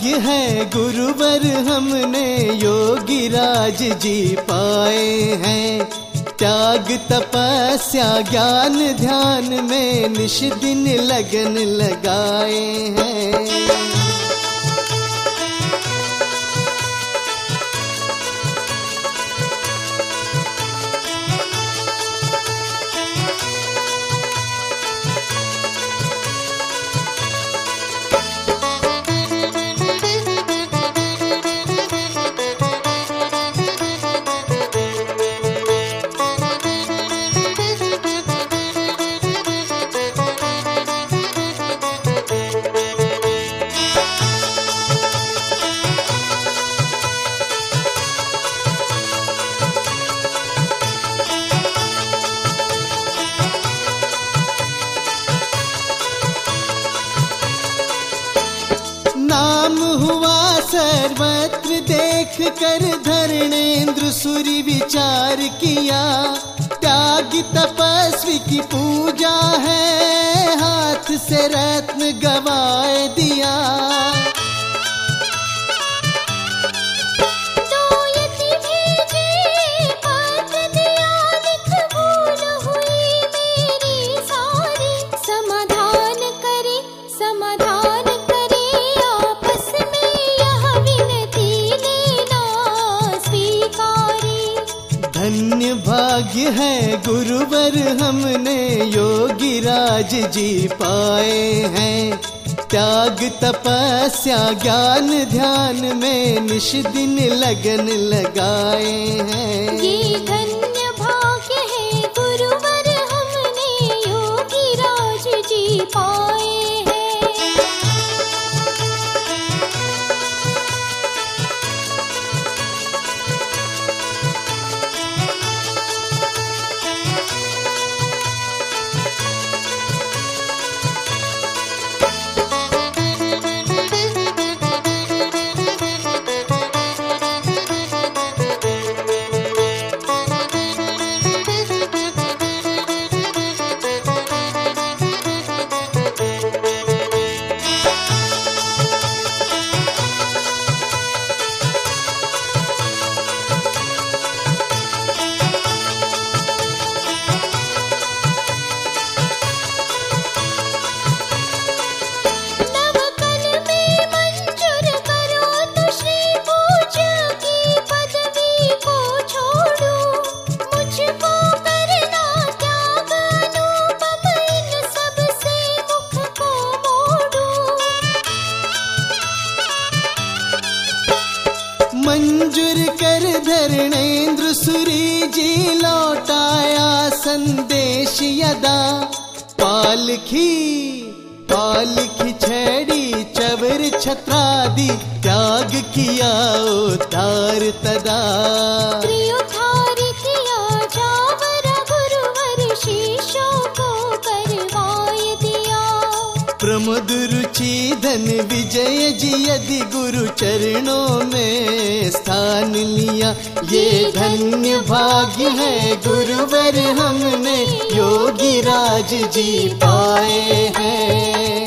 भाग्य है गुरुवर हमने योगी राज जी पाए हैं। त्याग तपस्या ज्ञान ध्यान में निश दिन लगन लगाए हैं। नाम हुआ सर्वत्र देख कर धरणेन्द्र सूरि विचार किया। त्यागी तपस्वी की पूजा है हाथ से रत्न गवाए दिया। धन्य भाग्य है गुरुवर हमने योगी राज जी पाए हैं। त्याग तपस्या ज्ञान ध्यान में निश दिन लगन लगाए हैं। ये धन्य भाग्य है गुरुवर हमने योगी राज जी पाए हैं। मंजूर कर धरणेन्द्र सूरि जी लौटाया संदेश यदा। पालखी पालखी छड़ी चवर छत्रादि त्याग किया उद्धार तदा। त्रिउद्धार किया जावर गुरुवर शिष्यों को करवाए दिया। प्रमोद रुचि धन विजय जी यदि गुरु चरणों में स्थान लिया। ये धन्य भाग्य है गुरुवर हमने योगी राज जी पाए हैं।